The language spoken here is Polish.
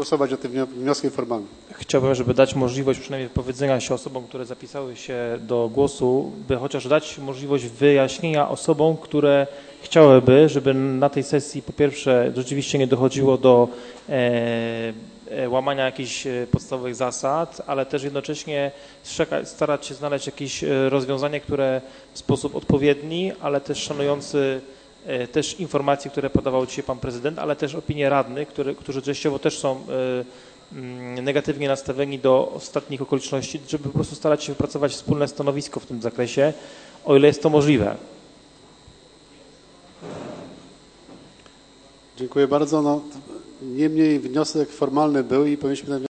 głosować nad tym wnioskiem formalnym. Chciałbym, żeby dać możliwość przynajmniej wypowiedzenia się osobom, które zapisały się do głosu, by chociaż dać możliwość wyjaśnienia osobom, które chciałyby, żeby na tej sesji po pierwsze rzeczywiście nie dochodziło do łamania jakichś podstawowych zasad, ale też jednocześnie starać się znaleźć jakieś rozwiązanie, które w sposób odpowiedni, ale też szanujący też informacje, które podawał dzisiaj pan prezydent, ale też opinie radnych, którzy częściowo też są negatywnie nastawieni do ostatnich okoliczności, żeby po prostu starać się wypracować wspólne stanowisko w tym zakresie, o ile jest to możliwe. Dziękuję bardzo. No, niemniej wniosek formalny był i powinniśmy